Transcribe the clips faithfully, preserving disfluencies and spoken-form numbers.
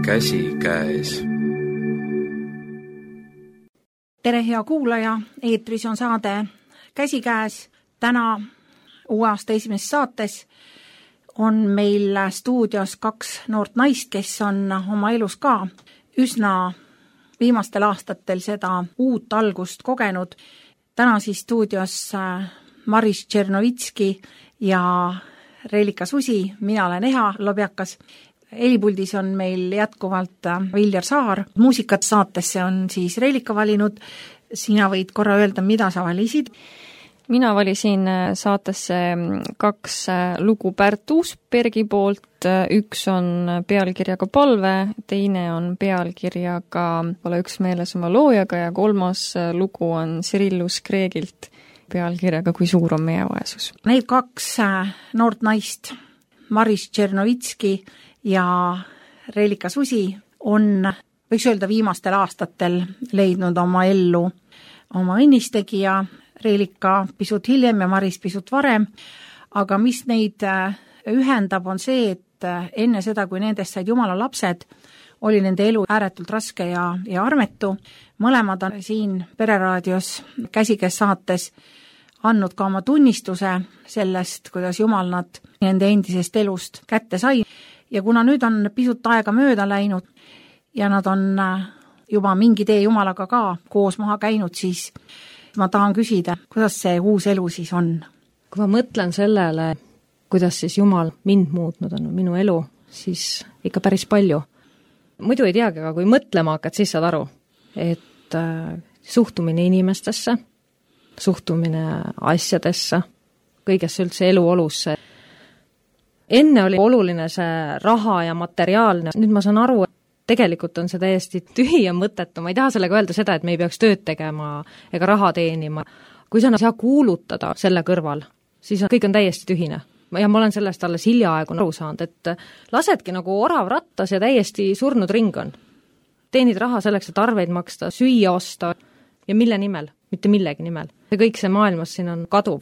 käsikäes. Tere, hea kuulaja, eetris on saade Käsikäes. Täna uue aasta esimeses saates on meil stuudios kaks noort naist, kes on oma elus ka üsna viimastel aastatel seda uut algust kogenud. Täna siis stuudios Maris Tšernovitski ja Reelika Susi, mina olen Eha Lobjakas. Helipuldis on meil jätkuvalt Viljar Saar. Muusikat saatesse on siis Reelika valinud. Sina võid korra öelda, mida sa valisid? Mina valisin saatesse kaks lugu Pärt Uusbergi poolt. Üks on pealkirjaga Palve, teine on pealkirjaga Pole üks meeles oma loojaga ja kolmas lugu on Cyrillus Kreegilt pealkirjaga Kui suur on meie vaesus. Need kaks noort naist, Maris Tšernovitski ja Reelika Susi, on, võiks öelda, viimastel aastatel leidnud oma ellu oma õnnistegija, Reelika pisut hiljem ja Maris pisut varem, aga mis neid ühendab, on see, et enne seda, kui nendest said Jumala lapsed, oli nende elu ääretult raske ja, ja armetu. Mõlemad on siin Pereraadios Käsikäes saates andnud ka oma tunnistuse sellest, kuidas Jumal nad nende endisest elust kätte sai. Ja kuna nüüd on pisut aega mööda läinud ja nad on juba mingi tee Jumalaga ka koos maha käinud, siis ma tahan küsida, kuidas see uus elu siis on? Kui ma mõtlen sellele, kuidas siis Jumal mind muutnud on, minu elu, siis ikka päris palju. Muidu ei teagi, aga kui mõtlema hakkad, siis saad aru, et äh, suhtumine inimestesse, suhtumine asjadesse, kõigesse üldse eluolusse. Enne oli oluline see raha ja materiaalne. Nüüd ma saan aru, et tegelikult on see täiesti tühi ja mõttetu. Ma ei taha sellega öelda seda, et me ei peaks tööd tegema ega raha teenima. Kui sa ei saa kuulutada selle kõrval, siis on, kõik on täiesti tühine. Ja ma olen sellest alles hiljaaegu aru saanud, et lasedki nagu orav rattas ja täiesti surnud ring on. Teenid raha selleks, et arveid maksta, süüa osta ja mille nimel, mitte millegi nimel. Ja kõik see maailmas siin on kaduv.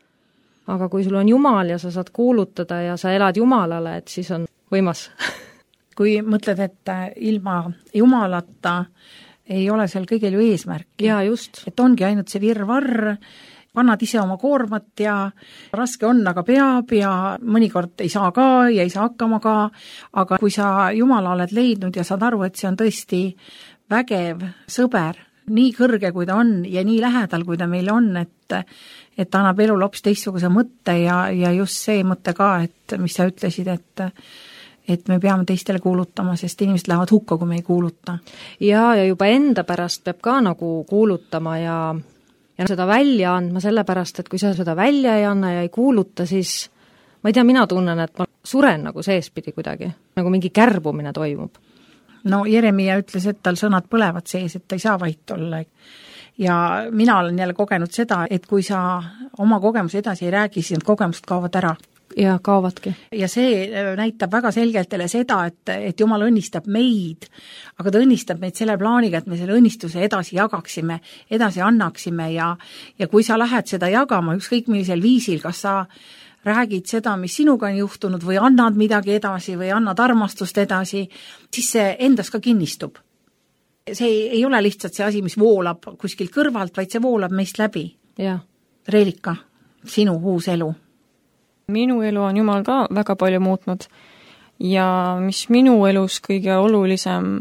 Aga kui sul on Jumal ja sa saad kuulutada ja sa elad Jumalale, et siis on võimas. Kui mõtled, et ilma Jumalata ei ole seal kõigil ju eesmärki. Ja just. Et ongi ainult see virvarr, kannad ise oma koormat ja raske on, aga peab ja mõnikord ei saa ka ja ei saa hakkama ka. Aga kui sa Jumala oled leidnud ja saad aru, et see on tõesti vägev sõber, nii kõrge kui ta on ja nii lähedal kui ta meil on, et, et ta annab elu lops teistsuguse mõtte ja, ja just see mõte ka, et mis sa ütlesid, et et me peame teistele kuulutama, sest inimesed lähevad hukka, kui me ei kuuluta. Ja, ja juba enda pärast peab ka nagu kuulutama ja, ja seda välja andma sellepärast, et kui sa seda välja ei anna ja ei kuuluta, siis ma ei tea, mina tunnen, et ma suren nagu seespidi kuidagi, nagu mingi kärbumine toimub. No Jeremia ütles, et tal sõnad põlevad sees, et ta ei saa vait olla. Ja mina olen jälle kogenud seda, et kui sa oma kogemuse edasi ei räägi, siis need kogemused kaovad ära. Ja kaovadki. Ja see näitab väga selgelt teile seda, et, et Jumal õnnistab meid, aga ta õnnistab meid selle plaaniga, et me selle õnnistuse edasi jagaksime, edasi annaksime ja, ja kui sa lähed seda jagama ükskõik millisel viisil, kas sa räägid seda, mis sinuga on juhtunud või annad midagi edasi või annad armastust edasi, siis see endas ka kinnistub. See ei, ei ole lihtsalt see asi, mis voolab kuskilt kõrvalt, vaid see voolab meist läbi. Ja. Reelika, sinu uus elu. Minu elu on Jumal ka väga palju muutnud ja mis minu elus kõige olulisem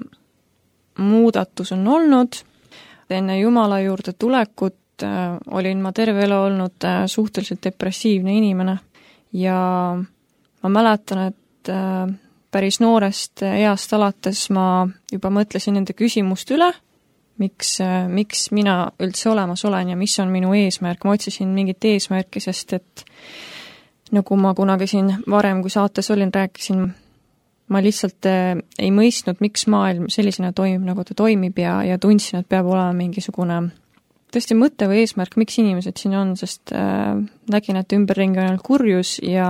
muudatus on olnud, enne Jumala juurde tulekut äh, olin ma terve elu olnud äh, suhteliselt depressiivne inimene ja ma mäletan, et äh, päris noorest east alates ma juba mõtlesin nende küsimust üle, miks, äh, miks mina üldse olemas olen ja mis on minu eesmärk. Ma otsisin mingit eesmärki, sest et nagu ma kunagi siin varem, kui saates olin, rääkisin, ma lihtsalt ei mõistnud, miks maailm sellisena toimib, nagu ta toimib ja, ja tundsin, et peab olema mingisugune tõesti mõte või eesmärk, miks inimesed siin on, sest äh, nägin, et ümberringi on ainult kurjus ja,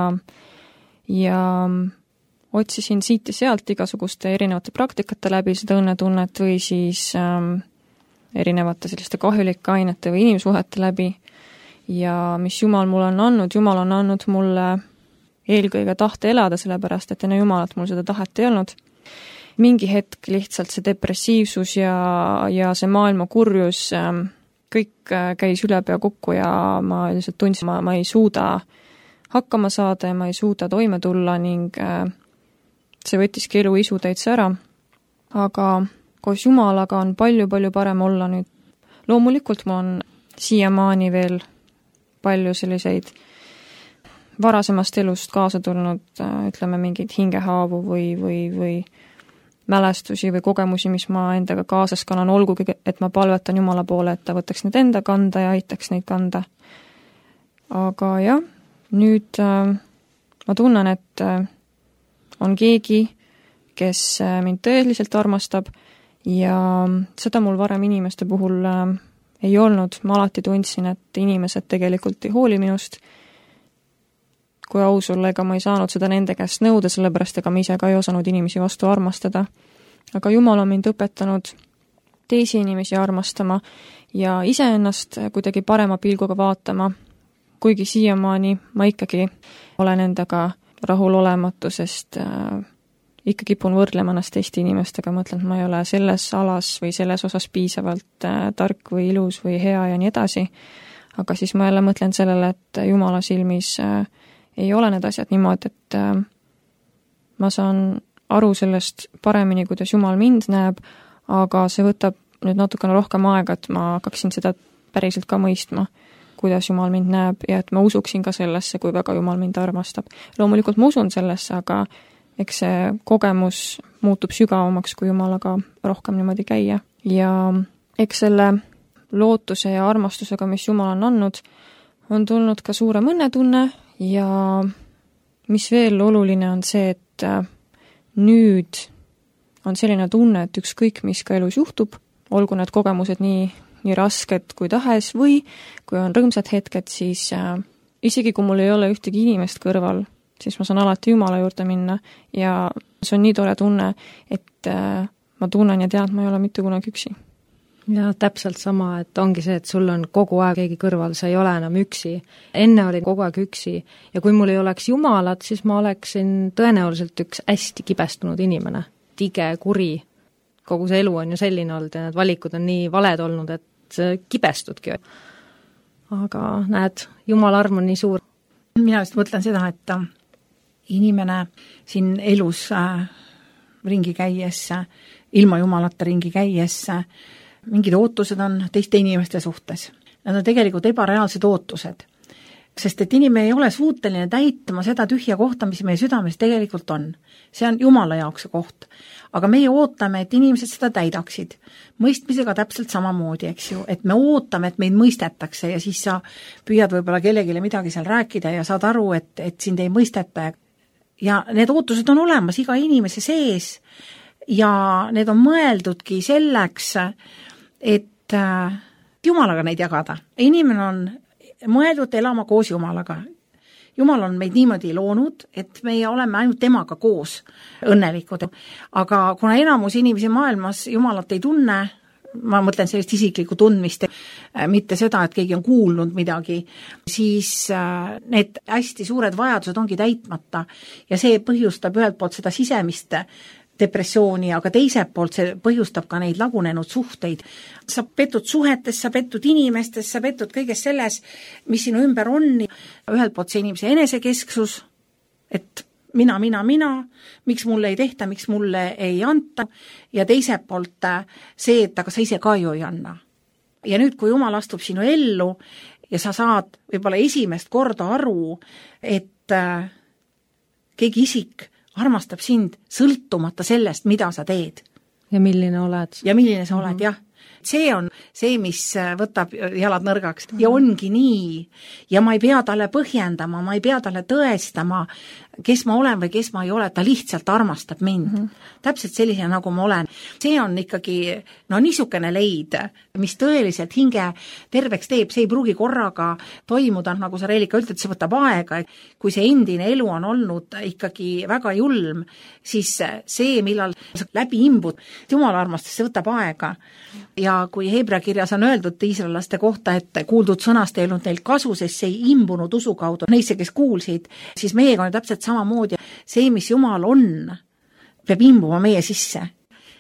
ja otsisin siit ja sealt igasuguste erinevate praktikate läbi seda õnnetunnet või siis äh, erinevate selliste kahjulike ainete või inimsuhete läbi. Ja mis Jumal mulle on andnud, Jumal on andnud mulle eelkõige tahte elada, sellepärast, et enne Jumalat mul seda tahet ei olnud. mingi hetk lihtsalt see depressiivsus ja, ja see maailma kurjus, kõik käis üle pea kokku ja ma lihtsalt tundsin, ma, ma ei suuda hakkama saada ja ma ei suuda toime tulla ning see võttiski elu isu täitsa ära. Aga koos Jumalaga on palju-palju parem olla nüüd. Loomulikult mul on siiamaani veel palju selliseid varasemast elust kaasa tulnud, ütleme, mingeid hingehaavu või, või, või mälestusi või kogemusi, mis ma endaga kaasas kannan, olgugi, et ma palvetan Jumala poole, et ta võtaks need enda kanda ja aitaks neid kanda. Aga jah, nüüd äh, ma tunnen, et äh, on keegi, kes äh, mind tõeliselt armastab ja seda mul varem inimeste puhul äh, ei olnud. Ma alati tundsin, et inimesed tegelikult ei hooli minust. Kui aus olla, ega ma ei saanud seda nende käest nõuda, sellepärast ega ma ise ka ei osanud inimesi vastu armastada. Aga Jumal on mind õpetanud teisi inimesi armastama ja iseennast kuidagi parema pilguga vaatama, kuigi siiamaani ma ikkagi olen endaga rahulolematu, sest äh, ikka kipun võrdlema ennast teiste inimestega, mõtlen, et ma ei ole selles alas või selles osas piisavalt äh, tark või ilus või hea ja nii edasi. Aga siis ma jälle mõtlen sellele, et Jumala silmis äh, ei ole need asjad niimoodi, et äh, ma saan aru sellest paremini, kuidas Jumal mind näeb, aga see võtab nüüd natukene rohkem aega, et ma hakkaksin seda päriselt ka mõistma, kuidas Jumal mind näeb ja et ma usuksin ka sellesse, kui väga Jumal mind armastab. Loomulikult ma usun sellesse, aga eks see kogemus muutub sügavamaks, kui Jumalaga rohkem niimoodi käia. Ja eks selle lootuse ja armastusega, mis Jumal on andnud, on tulnud ka suurem õnnetunne ja mis veel oluline on see, et nüüd on selline tunne, et ükskõik, mis ka elus juhtub, olgu need kogemused nii, nii rasked kui tahes või kui on rõõmsad hetked, siis äh, isegi kui mul ei ole ühtegi inimest kõrval, siis ma saan alati Jumala juurde minna ja see on nii tore tunne, et äh, ma tunnen ja tean, et ma ei ole mitte kunagi üksi. Ja täpselt sama, et ongi see, et sul on kogu aeg keegi kõrval, sa ei ole enam üksi. Enne oli kogu aeg üksi ja kui mul ei oleks Jumalat, siis ma oleksin tõenäoliselt üks hästi kibestunud inimene. Tige, kuri. Kogu see elu on ju selline olnud ja need valikud on nii valed olnud, et kibestudki. Aga näed, Jumala arm on nii suur. Mina just mõtlen seda, et inimene siin elus äh, ringi käies, ilma Jumalata ringi käies, mingid ootused on teiste inimeste suhtes. Nad on tegelikult ebareaalsed ootused, sest et inimene ei ole suuteline täitma seda tühja kohta, mis meie südames tegelikult on. See on Jumala jaoks koht. Aga meie ootame, et inimesed seda täidaksid. Mõistmisega täpselt samamoodi, eks ju, et me ootame, et meid mõistetakse ja siis sa püüad võib-olla kellegile midagi seal rääkida ja saad aru, et, et sind ei mõisteta. Ja need ootused on olemas iga inimese sees ja need on mõeldudki selleks, et äh, Jumalaga neid jagada. Inimene on mõeldud elama koos Jumalaga. Jumal on meid niimoodi loonud, et meie oleme ainult temaga koos õnnelikud. Aga kuna enamus inimesi maailmas Jumalat ei tunne, ma mõtlen sellist isiklikku tundmist, mitte seda, et keegi on kuulnud midagi, siis äh, need hästi suured vajadused ongi täitmata ja see põhjustab ühelt poolt seda sisemist depressiooni, aga teiselt poolt see põhjustab ka neid lagunenud suhteid. Sa petud suhetes, sa petud inimestes, sa petud kõiges selles, mis sinu ümber on. Ühelt poolt see inimese enesekesksus, et mina, mina, mina, miks mulle ei tehta, miks mulle ei anta, ja teiselt poolt see, et aga sa ise ka ju ei anna. Ja nüüd, kui Jumal astub sinu ellu ja sa saad võib-olla esimest korda aru, et keegi isik armastab sind sõltumata sellest, mida sa teed. Ja milline oled. Ja milline sa oled, mm-hmm. jah. See on see, mis võtab jalad nõrgaks. Ja ongi nii. Ja ma ei pea talle põhjendama, ma ei pea talle tõestama, kes ma olen või kes ma ei ole, ta lihtsalt armastab mind. Mm-hmm. Täpselt sellise, nagu ma olen. See on ikkagi no, niisugune leid, mis tõeliselt hinge terveks teeb. See ei pruugi korraga toimuda, nagu sa Reelika ütled, see võtab aega. Kui see endine elu on olnud ikkagi väga julm, siis see, millal sa läbi imbud Jumala armastus, see võtab aega. Ja kui Hebra kirjas on öeldud iisraellaste kohta, et kuuldud sõnast ei olnud neil kasu, sest see ei imbunud usu kaudu neisse, kes kuulsid, siis meiega on täpselt samamoodi. See, mis Jumal on, peab imbuma meie sisse.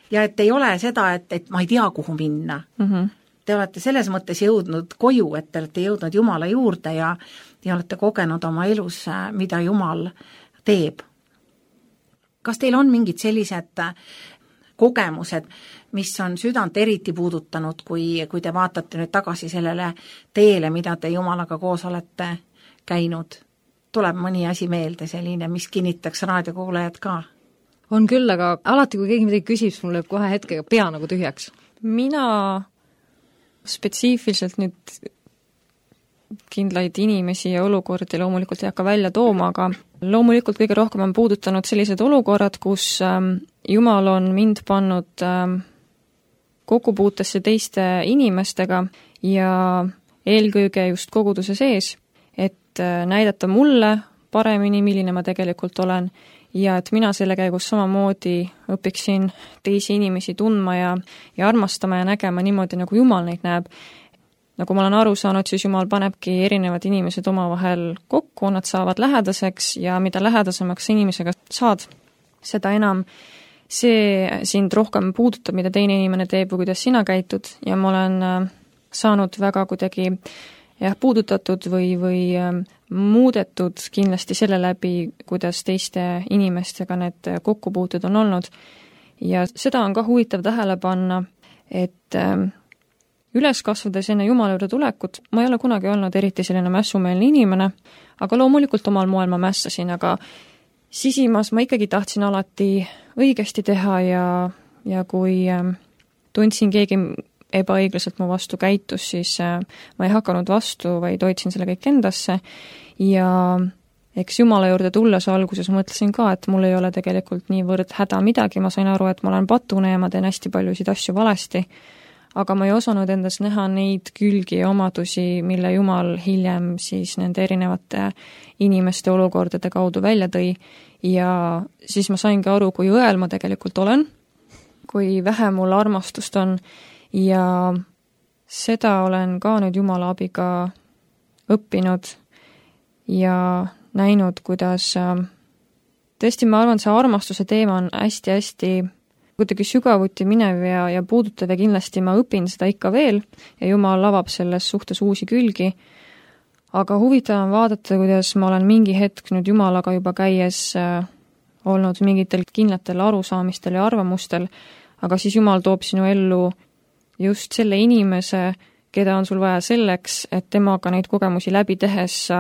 ja et ei ole seda, et, et ma ei tea, kuhu minna mm. -hmm. Te olete selles mõttes jõudnud koju, et te olete jõudnud Jumala juurde ja, ja olete kogenud oma elus, mida Jumal teeb. Kas teil on mingid sellised kogemused, mis on südant eriti puudutanud, kui, kui te vaatate nüüd tagasi sellele teele, mida te Jumalaga koos olete käinud? Tuleb mõni asi meelde selline, mis kinnitaks raadiokuulajad ka? On küll, aga alati, kui keegi midagi küsib, siis mul lööb kohe hetkega pea nagu tühjaks. Mina spetsiifiliselt nüüd kindlaid inimesi ja olukordi loomulikult ei hakka välja tooma, aga loomulikult kõige rohkem on puudutanud sellised olukorrad, kus Jumal on mind pannud kokkupuutesse teiste inimestega ja eelkõige just koguduse sees, et näidata mulle paremini, milline ma tegelikult olen ja et mina selle käigus samamoodi õpiksin teisi inimesi tundma ja, ja armastama ja nägema niimoodi, nagu Jumal neid näeb. Nagu ma olen aru saanud, siis Jumal panebki erinevad inimesed omavahel kokku, nad saavad lähedaseks ja mida lähedasemaks inimesega saad, seda enam see sind rohkem puudutab, mida teine inimene teeb või kuidas sina käitud ja ma olen saanud väga kuidagi jah, puudutatud või, või muudetud kindlasti selle läbi, kuidas teiste inimestega need kokkupuuted on olnud. Ja seda on ka huvitav tähele panna, et üles kasvades enne Jumala juurde tulekut, ma ei ole kunagi olnud eriti selline mässumeelne inimene, aga loomulikult omal moel ma mässasin, aga sisimas ma ikkagi tahtsin alati õigesti teha ja, ja kui tundsin keegi ebaõiglaselt mu vastu käitus, siis ma ei hakanud vastu, vaid hoidsin selle kõik endasse ja eks Jumala juurde tulles alguses mõtlesin ka, et mul ei ole tegelikult niivõrd häda midagi, ma sain aru, et ma olen patune ja ma teen hästi paljusid asju valesti, aga ma ei osanud endas näha neid külgi ja omadusi, mille Jumal hiljem siis nende erinevate inimeste olukordade kaudu välja tõi ja siis ma saingi aru, kui õel ma tegelikult olen, kui vähe mul armastust on ja seda olen ka nüüd Jumala abiga õppinud ja näinud, kuidas tõesti ma arvan, see armastuse teema on hästi-hästi kuidagi sügavuti minev ja, ja puudutav ja kindlasti ma õpin seda ikka veel ja Jumal avab selles suhtes uusi külgi, aga huvitav on vaadata, kuidas ma olen mingi hetk nüüd Jumalaga juba käies olnud mingitel kindlatel arusaamistel ja arvamustel, aga siis Jumal toob sinu ellu just selle inimese, keda on sul vaja selleks, et temaga neid kogemusi läbi tehes sa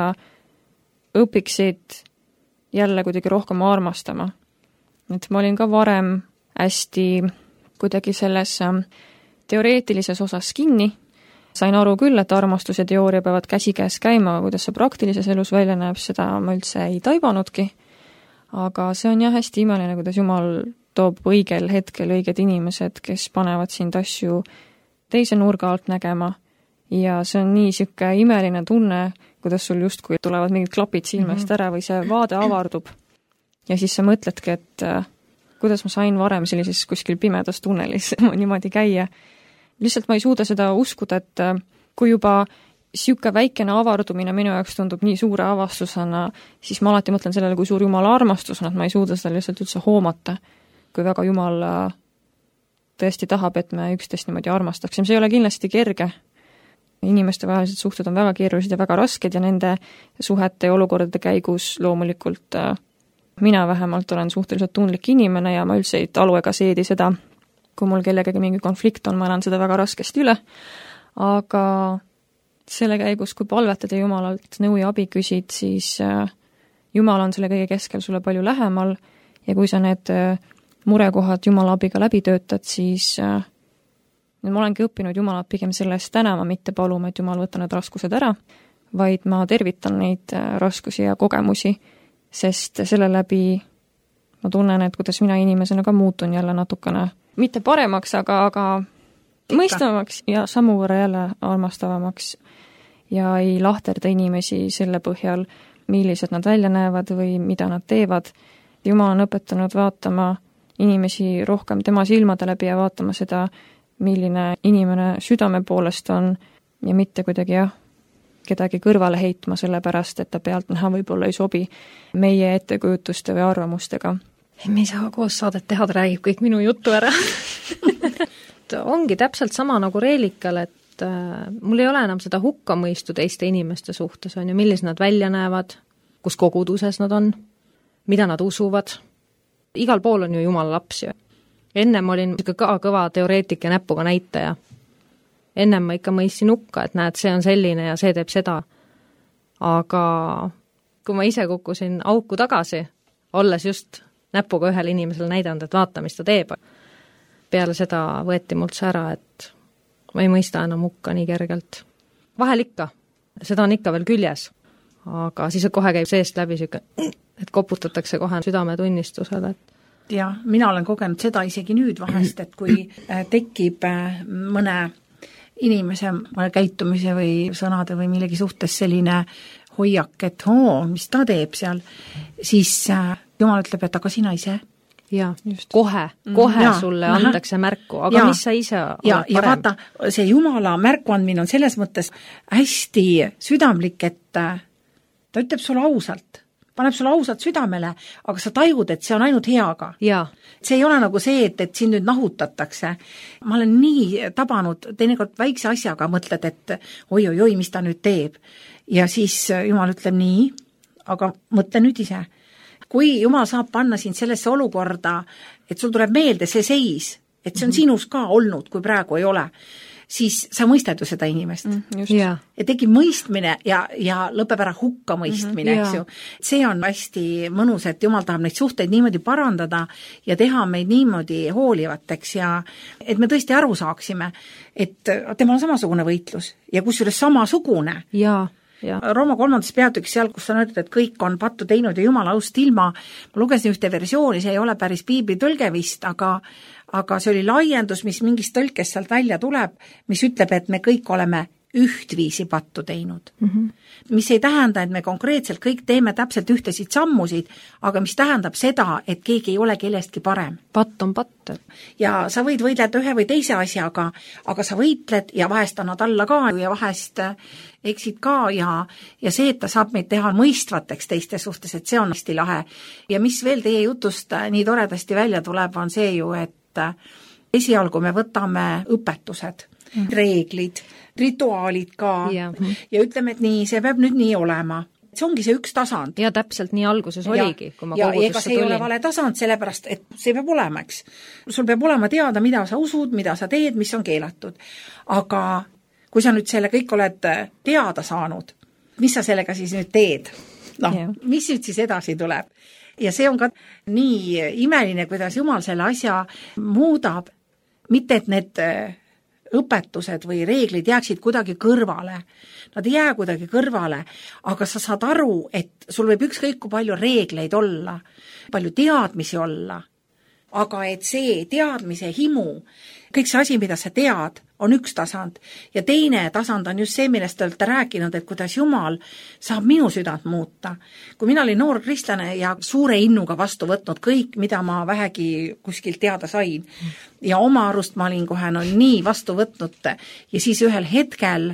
õpiksid jälle kuidagi rohkem armastama. Et ma olin ka varem hästi kuidagi selles teoreetilises osas kinni. Sain aru küll, et armastus ja teooria peavad käsikäes käima, kuidas see praktilises elus välja näeb, seda ma üldse ei taibanudki. Aga see on jah hästi imeline, kuidas Jumal toob õigel hetkel õiged inimesed, kes panevad sind asju teise nurga alt nägema ja see on nii siuke imeline tunne, kuidas sul justkui tulevad mingid klapid silmest ära või see vaade avardub. Ja siis sa mõtledki, et kuidas ma sain varem sellises kuskil pimedas tunnelis niimoodi käia. Lihtsalt ma ei suuda seda uskuda, et kui juba siuke väikene avardumine minu jaoks tundub nii suure avastusena, siis ma alati mõtlen sellele, kui suur Jumala armastus on, et ma ei suuda seda lihtsalt üldse hoomata, kui väga Jumal tõesti tahab, et me üksteist niimoodi armastaksime. See ei ole kindlasti kerge. Inimeste vahelised suhted on väga keerulised ja väga rasked ja nende suhete ja olukordade käigus loomulikult mina vähemalt olen suhteliselt tundlik inimene ja ma üldse ei talu ega seedi seda, kui mul kellegagi mingi konflikt on, ma elan seda väga raskesti üle, aga selle käigus, kui palvetad ja Jumalalt nõu ja abi küsid, siis Jumal on selle kõige keskel sulle palju lähemal ja kui sa need murekohad Jumala abiga läbi töötad, siis ma olengi õppinud Jumalat pigem selle eest tänama, mitte paluma, et Jumal võtta need raskused ära, vaid ma tervitan neid raskusi ja kogemusi, sest selle läbi ma tunnen, et kuidas mina inimesena ka muutun jälle natukene, mitte paremaks, aga, aga mõistavamaks ja sammu võrra jälle armastavamaks ja ei lahterda inimesi selle põhjal, millised nad välja näevad või mida nad teevad. Jumal on õpetanud vaatama inimesi rohkem tema silmade läbi ja vaatama seda, milline inimene südame poolest on ja mitte kuidagi jah, kedagi kõrvale heitma sellepärast, et ta pealt näha võib-olla ei sobi meie ettekujutuste või arvamustega. Me ei saa koos saadet teha, ta räägib kõik minu juttu ära. ongi täpselt sama nagu Reelikal, et äh, mul ei ole enam seda hukkamõistu teiste inimeste suhtes, on ju, millised nad välja näevad, kus koguduses nad on, mida nad usuvad. Igal pool on ju Jumala laps ju. Ennem olin ka kõva teoreetik ja näpuga näitaja. Ennem ma ikka mõistsin hukka, et näed, see on selline ja see teeb seda. Aga kui ma ise kukkusin auku tagasi, olles just näpuga ühel inimesel näidanud, et vaata, mis ta teeb, peale seda võeti mult see ära, et ma ei mõista enam hukka nii kergelt. Vahel ikka, seda on ikka veel küljes, aga siis kohe käib seest läbi siuke, et koputatakse kohe südametunnistusele. Ja mina olen kogenud seda isegi nüüd vahest, et kui tekib mõne inimese mõne käitumise või sõnade või millegi suhtes selline hoiak, et oo, mis ta teeb seal, siis Jumal ütleb, et aga sina ise. Ja, just. kohe, kohe ja, sulle aha. antakse märku, aga ja. mis sa ise ja, oled parem? Ja vaata, see Jumala märkuandmine on selles mõttes hästi südamlik, et ta ütleb sulle ausalt, paneb sulle ausalt südamele, aga sa tajud, et see on ainult heaga. Ja. See ei ole nagu see, et, et siin nüüd nahutatakse. Ma olen nii tabanud, teinekord väikse asjaga mõtled, et oi-oi-oi, mis ta nüüd teeb. Ja siis Jumal ütleb nii, aga mõtle nüüd ise. Kui Jumal saab panna sind sellesse olukorda, et sul tuleb meelde see seis, et see on sinus ka olnud, kui praegu ei ole, siis sa mõistad ju seda inimest. Mm, ja tekib mõistmine ja, ja lõpeb ära hukka mõistmine, mm-hmm, eks ju. See on hästi mõnus, et Jumal tahab neid suhteid niimoodi parandada ja teha meid niimoodi hoolivateks ja et me tõesti aru saaksime, et temal on samasugune võitlus ja kusjuures samasugune. Ja Ja. Rooma kolmandas peatükis seal, kus on öeldud, et kõik on pattu teinud ja Jumala aust ilma. Ma lugesin ühte versiooni, see ei ole päris piibli tõlge vist, aga, aga see oli laiendus, mis mingist tõlkest sealt välja tuleb, mis ütleb, et me kõik oleme ühtviisi pattu teinud. Mm-hmm. Mis ei tähenda, et me konkreetselt kõik teeme täpselt ühtesid sammusid, aga mis tähendab seda, et keegi ei ole kellestki parem. Patt on patt. Ja sa võid võidleda ühe või teise asjaga, aga sa võitled ja vahest annad alla ka ja vahest eksid ka ja, ja see, et ta saab meid teha mõistvateks teiste suhtes, et see on hästi lahe. Ja mis veel teie jutust nii toredasti välja tuleb, on see ju, et esialgu me võtame õpetused, mm. reeglid, rituaalid ka ja. ja ütleme, et nii, see peab nüüd nii olema. See ongi see üks tasand. Ja täpselt nii alguses oligi, kui ma ja, kogudusse tulin. Ja ega see ei ole vale tasand, sellepärast, et see peab olema, eks. Sul peab olema teada, mida sa usud, mida sa teed, mis on keelatud. Aga kui sa nüüd selle kõik oled teada saanud, mis sa sellega siis nüüd teed? Noh, ja. mis nüüd siis edasi tuleb? Ja see on ka nii imeline, kuidas Jumal selle asja muudab, mitte et need õpetused või reeglid jääksid kuidagi kõrvale. Nad ei jää kuidagi kõrvale, aga sa saad aru, et sul võib ükskõik kui palju reegleid olla, palju teadmisi olla, aga et see teadmise himu, kõik see asi, mida sa tead, on üks tasand. Ja teine tasand on just see, millest te olete rääkinud, et kuidas Jumal saab minu südant muuta. Kui mina olin noor kristlane ja suure innuga vastu võtnud kõik, mida ma vähegi kuskilt teada sain, ja oma arust ma olin kohe no, nii vastu võtnud ja siis ühel hetkel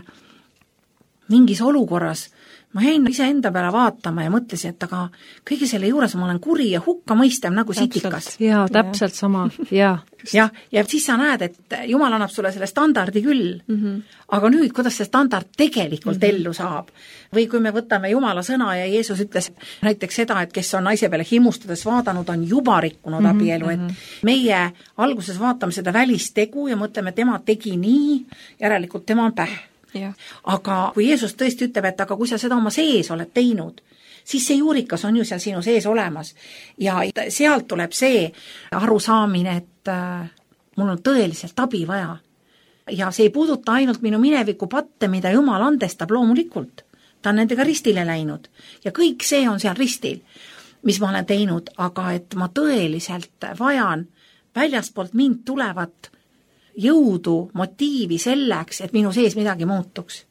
mingis olukorras ma jäin ise enda peale vaatama ja mõtlesin, et aga kõige selle juures ma olen kuri ja hukka mõistev nagu täpselt, sitikas. Jaa, täpselt sama, jaa. ja, ja siis sa näed, et Jumal annab sulle selle standardi küll, mm-hmm. aga nüüd, kuidas see standard tegelikult mm-hmm. ellu saab? Või kui me võtame Jumala sõna ja Jeesus ütles näiteks seda, et kes on naise peale himustades vaadanud, on juba rikkunud mm-hmm. abielu, et meie alguses vaatame seda välistegu ja mõtleme, tema tegi nii, järelikult tema on päh. Ja. Aga kui Jeesus tõesti ütleb, et aga kui sa seda oma sees oled teinud, siis see juurikas on ju seal sinu sees olemas. Ja sealt tuleb see arusaamine, et äh, mul on tõeliselt abi vaja. Ja see ei puuduta ainult minu mineviku patte, mida Jumal andestab loomulikult. Ta on nendega ristile läinud. Ja kõik see on seal ristil, mis ma olen teinud, aga et ma tõeliselt vajan väljaspoolt mind tulevat jõudu, motiivi selleks, et minu sees midagi muutuks.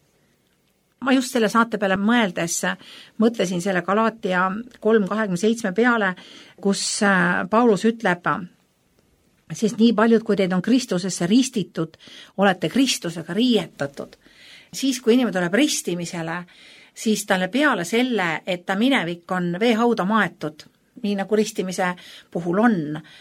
Ma just selle saate peale mõeldes mõtlesin selle Galaatia kolm kakskümmend seitse peale, kus Paulus ütleb, sest nii paljud, kui teid on Kristusesse ristitud, olete Kristusega riietatud. Siis, kui inimene tuleb ristimisele, siis talle peale selle, et ta minevik on veehauda maetud, nii nagu ristimise puhul on,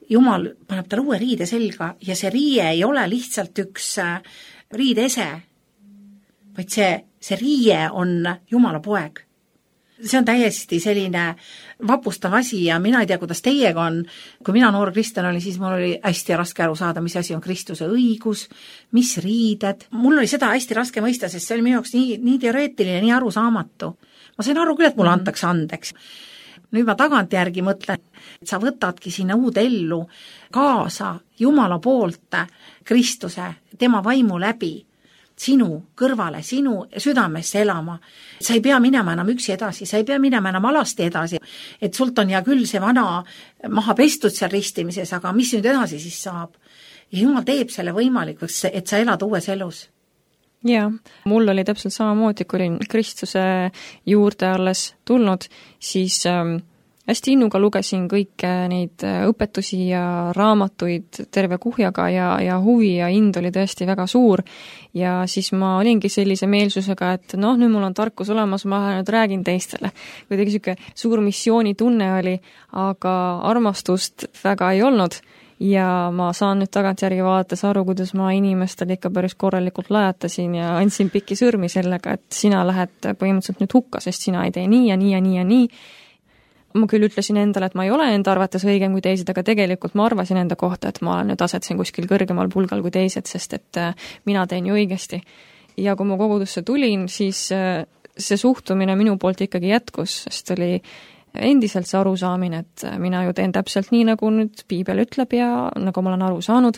Jumal paneb talle uue riide selga ja see riie ei ole lihtsalt üks riideese, vaid see, see riie on Jumala poeg. See on täiesti selline vapustav asi ja mina ei tea, kuidas teiega on. Kui mina noor kristjan olin, siis mul oli hästi raske aru saada, mis asi on Kristuse õigus, mis riided. Mul oli seda hästi raske mõista, sest see oli minu jaoks nii, nii teoreetiline, nii arusaamatu. Ma sain aru küll, et mulle antakse andeks. Nüüd ma tagantjärgi mõtlen, et sa võtadki sinna uude ellu kaasa Jumala poolt Kristuse, tema vaimu läbi, sinu kõrvale, sinu südamesse elama. Sa ei pea minema enam üksi edasi, sa ei pea minema enam alasti edasi, et sult on ja küll see vana maha pestud seal ristimises, aga mis nüüd edasi siis saab? Ja Jumal teeb selle võimalikuks, et sa elad uues elus. Jaa, mul oli täpselt samamoodi, kui olin Kristuse juurde alles tulnud, siis ähm, hästi innuga lugesin kõike neid õpetusi ja raamatuid terve kuhjaga ja, ja huvi ja ind oli tõesti väga suur. Ja siis ma olingi sellise meelsusega, et noh, nüüd mul on tarkus olemas, ma nüüd räägin teistele. Kuidagi siuke suur missioonitunne oli, aga armastust väga ei olnud. Ja ma saan nüüd tagantjärgi vaadates aru, kuidas ma inimestel ikka päris korralikult lajatasin ja andsin pikki sõrmi sellega, et sina lähed põhimõtteliselt nüüd hukka, sest sina ei tee nii ja nii ja nii ja nii. Ma küll ütlesin endale, et ma ei ole enda arvates õigem kui teised, aga tegelikult ma arvasin enda kohta, et ma olen nüüd asetsen kuskil kõrgemal pulgal kui teised, sest et mina teen ju õigesti. Ja kui ma kogudusse tulin, siis see suhtumine minu poolt ikkagi jätkus, sest oli endiselt see arusaamine, et mina ju teen täpselt nii, nagu nüüd Piibel ütleb ja nagu ma olen aru saanud.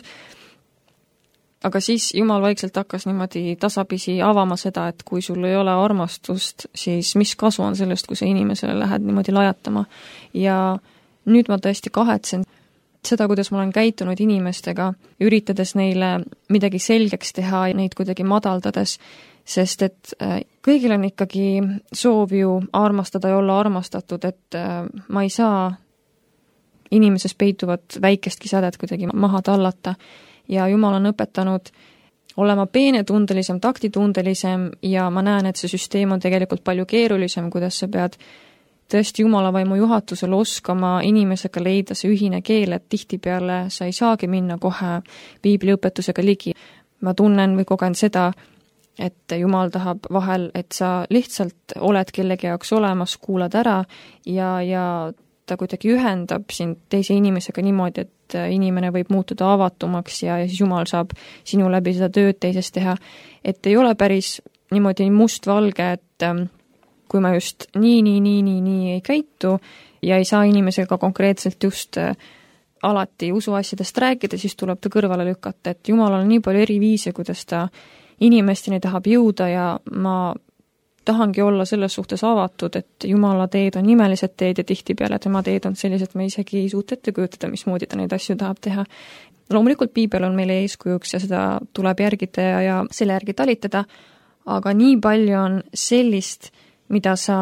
Aga siis Jumal vaikselt hakkas niimoodi tasapisi avama seda, et kui sul ei ole armastust, siis mis kasu on sellest, kui sa inimesele lähed niimoodi lajatama. Ja nüüd ma tõesti kahetsen seda, kuidas ma olen käitunud inimestega, üritades neile midagi selgeks teha ja neid kuidagi madaldades, sest et kõigil on ikkagi soov ju armastada ja olla armastatud, et ma ei saa inimeses peituvat väikestki sädet kuidagi maha tallata. Ja Jumal on õpetanud olema peenetundelisem, taktitundelisem ja ma näen, et see süsteem on tegelikult palju keerulisem, kuidas sa pead tõesti Jumala vaimu juhatusel oskama inimesega leida see ühine keel, et tihtipeale sa ei saagi minna kohe piibliõpetusega ligi. Ma tunnen või kogen seda, et Jumal tahab vahel, et sa lihtsalt oled kellegi jaoks olemas, kuulad ära ja, ja ta kuidagi ühendab sind teise inimesega niimoodi, et inimene võib muutuda avatumaks ja siis Jumal saab sinu läbi seda tööd teises teha. Et ei ole päris niimoodi must-valge, et kui ma just nii, nii, nii, nii, nii ei käitu ja ei saa inimesega konkreetselt just alati usuasjadest rääkida, siis tuleb ta kõrvale lükata, et Jumal on nii palju eri viise, kuidas ta inimesteni tahab jõuda ja ma tahangi olla selles suhtes avatud, et Jumala teed on nimelised teed ja tihtipeale tema teed on sellised, me isegi ei suuta ette kujutada, mismoodi ta neid asju tahab teha. Loomulikult Piibel on meile eeskujuks ja seda tuleb järgida ja, ja selle järgi talitada, aga nii palju on sellist, mida sa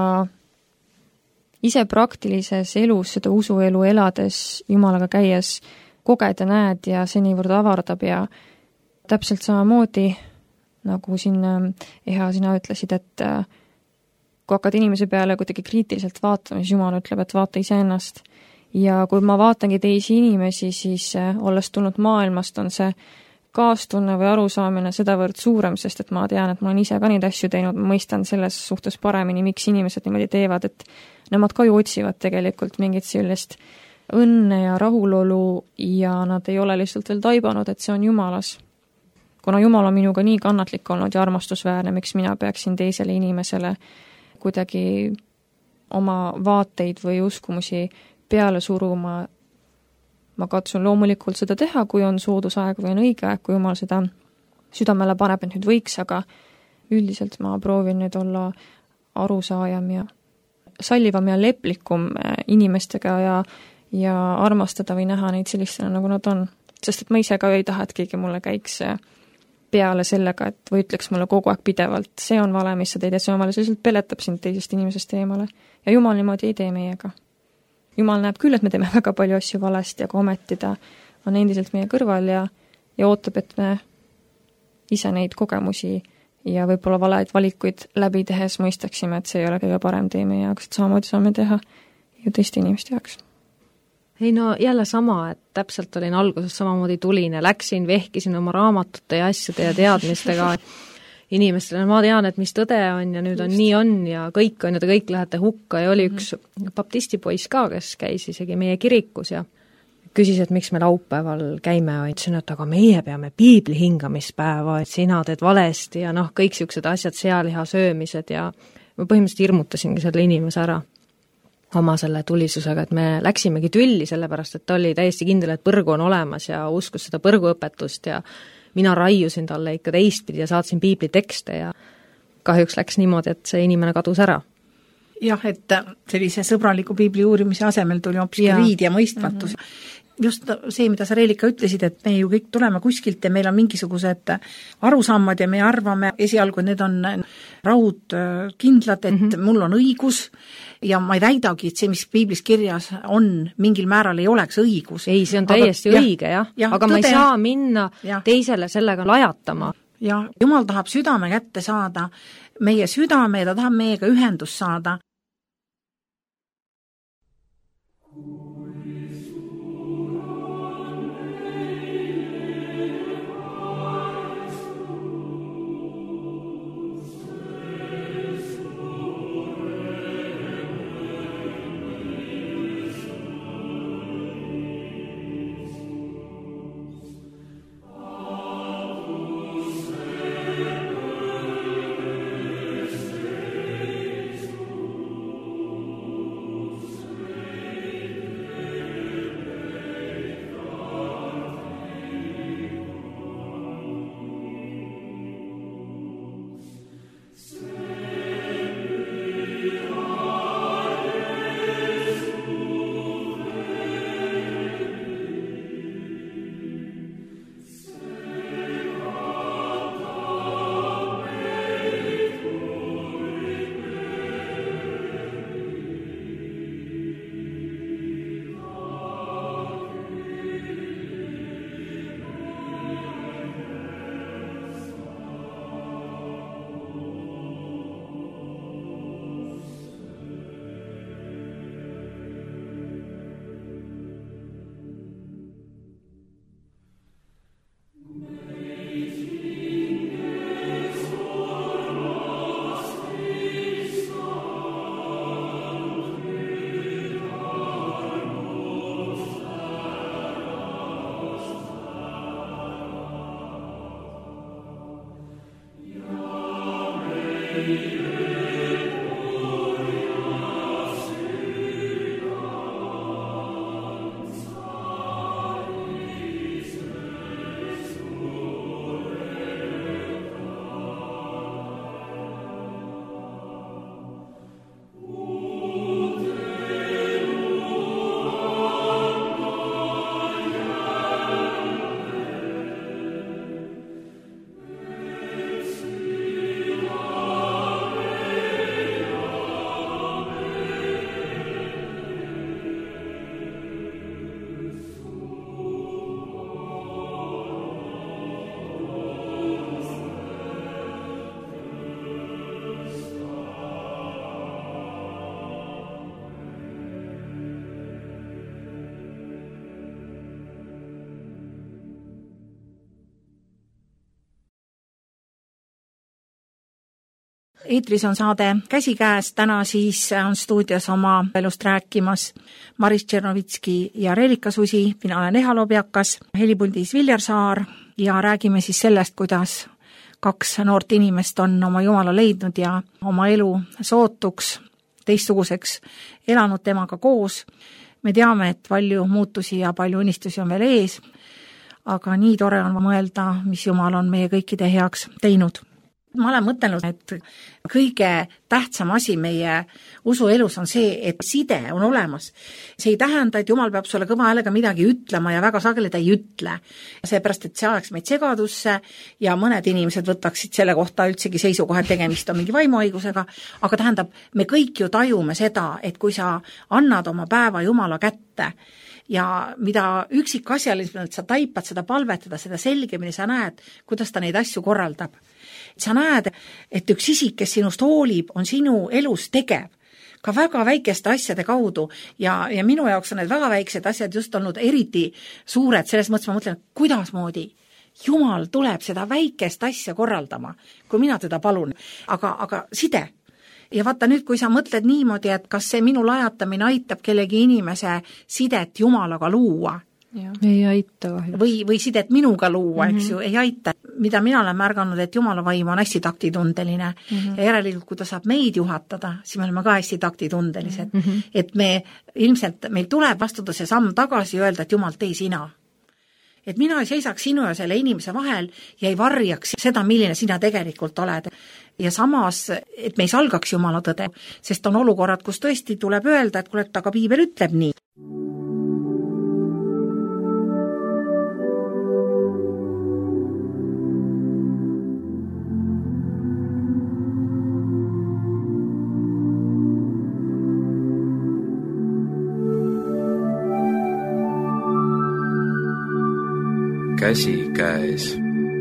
ise praktilises elus, seda usuelu elades, Jumalaga käies koged ja näed ja see niivõrd avardab ja täpselt samamoodi nagu siin, Eha, sina ütlesid, et kui hakkad inimese peale kuidagi kriitiliselt vaatama, siis Jumal ütleb, et vaata iseennast. Ja kui ma vaatangi teisi inimesi, siis olles tulnud maailmast, on see kaastunne või arusaamine sedavõrd suurem, sest et ma tean, et ma olen ise ka neid asju teinud, ma mõistan selles suhtes paremini, miks inimesed niimoodi teevad, et nemad ka ju otsivad tegelikult mingit sellist õnne ja rahulolu ja nad ei ole lihtsalt veel taibanud, et see on Jumalas. Kuna Jumal on minuga nii kannatlik olnud ja armastusväärne, miks mina peaksin teisele inimesele kuidagi oma vaateid või uskumusi peale suruma. Ma katsun loomulikult seda teha, kui on soodusaeg või on õige aeg, kui Jumal seda südamele paneb, et nüüd võiks, aga üldiselt ma proovin nüüd olla arusaajam ja sallivam ja leplikum inimestega ja, ja armastada või näha neid sellistena, nagu nad on. Sest et ma ise ka ei taha, et keegi mulle käiks peale sellega, et või ütleks mulle kogu aeg pidevalt, see on vale, mis sa teed, ja see on vale, see lihtsalt peletab sind teisest inimesest eemale. Ja Jumal niimoodi ei tee meiega. Jumal näeb küll, et me teeme väga palju asju valesti, aga ometi ta on endiselt meie kõrval ja, ja ootab, et me ise neid kogemusi ja võib-olla valeid valikuid läbi tehes mõistaksime, et see ei ole kõige parem tee meie jaoks, et samamoodi saame teha ju teiste inimeste jaoks. ei no jälle sama, et täpselt olin alguses samamoodi tuline, läksin, vehkisin oma raamatute ja asjade ja teadmistega inimestele, ma tean, et mis tõde on ja nüüd on Just. nii on ja kõik on ja te kõik lähete hukka ja oli üks mm-hmm. baptistipoiss ka, kes käis isegi meie kirikus ja küsis, et miks me laupäeval käime ja ütlesin, et aga meie peame piibli hingamispäeva, et sina teed valesti ja noh, kõik siuksed asjad, sealiha söömised ja ma põhimõtteliselt hirmutasingi selle inimese ära oma selle tulisusega, et me läksimegi tülli, sellepärast et ta oli täiesti kindel, et põrgu on olemas ja uskus seda põrguõpetust ja mina raiusin talle ikka teistpidi ja saatsin piibli tekste ja kahjuks läks niimoodi, et see inimene kadus ära. Jah, et sellise sõbraliku piibli uurimise asemel tuli hoopis ja. riid ja mõistmatus. Mm-hmm. Just see, mida sa Reelika ütlesid, et me ju kõik tuleme kuskilt ja meil on mingisugused arusammad ja me arvame esialgu, need on raudkindlad, et mm-hmm. mul on õigus ja ma ei väidagi, et see, mis piiblis kirjas on, mingil määral ei oleks õigus. Ei, see on täiesti aga, õige, jah. Ja, aga tõde, ma ei saa minna ja. teisele sellega lajatama. Ja Jumal tahab südame kätte saada, meie südame, ta tahab meiega ühendust saada. Eetris on saade Käsikäes, täna siis on stuudios oma elust rääkimas Maris Tšernovitski ja Reelika Susi, mina olen Eha Lobjakas, helipuldis Viljar Saar ja räägime siis sellest, kuidas kaks noort inimest on oma Jumala leidnud ja oma elu sootuks, teistsuguseks elanud temaga koos. Me teame, et palju muutusi ja palju unistusi on veel ees, aga nii tore on mõelda, mis Jumal on meie kõikide heaks teinud. Ma olen mõtelnud, et kõige tähtsam asi meie usuelus on see, et side on olemas. See ei tähenda, et Jumal peab sulle kõva häälega midagi ütlema ja väga sageli ta ei ütle. Seepärast, et see ajaks meid segadusse ja mõned inimesed võtaksid selle kohta üldsegi seisukoha, et tegemist on mingi vaimuõigusega, aga tähendab, me kõik ju tajume seda, et kui sa annad oma päeva Jumala kätte ja mida üksikasjaliselt sa taipad seda palvetada, seda selgemini sa näed, kuidas ta neid asju korraldab. Sa näed, et üks isik, kes sinust hoolib, on sinu elus tegev. ka väga väikeste asjade kaudu ja, ja minu jaoks on need väga väiksed asjad just olnud eriti suured, selles mõttes ma mõtlen, kuidas moodi Jumal tuleb seda väikest asja korraldama, kui mina teda palun, aga, aga side. Ja vaata nüüd, kui sa mõtled niimoodi, et kas see minu lajatamine aitab kellegi inimese sidet Jumalaga luua, ja. ei aita kahjuks. Või, või sidet minuga luua, eks mm-hmm. ju, ei aita. Mida mina olen märganud, et Jumala vaim on hästi taktitundeline mm-hmm. ja järelikult, kui ta saab meid juhatada, siis me oleme ka hästi taktitundelised. Mm-hmm. Et me ilmselt, meil tuleb astuda see samm tagasi ja öelda, et Jumal, tee sina. Et mina ei seisaks sinu ja selle inimese vahel ja ei varjaks seda, milline sina tegelikult oled. Ja samas, et me ei salgaks Jumala tõde, sest on olukorrad, kus tõesti tuleb öelda, et kuule, aga piibel ütleb nii. Käsi käes.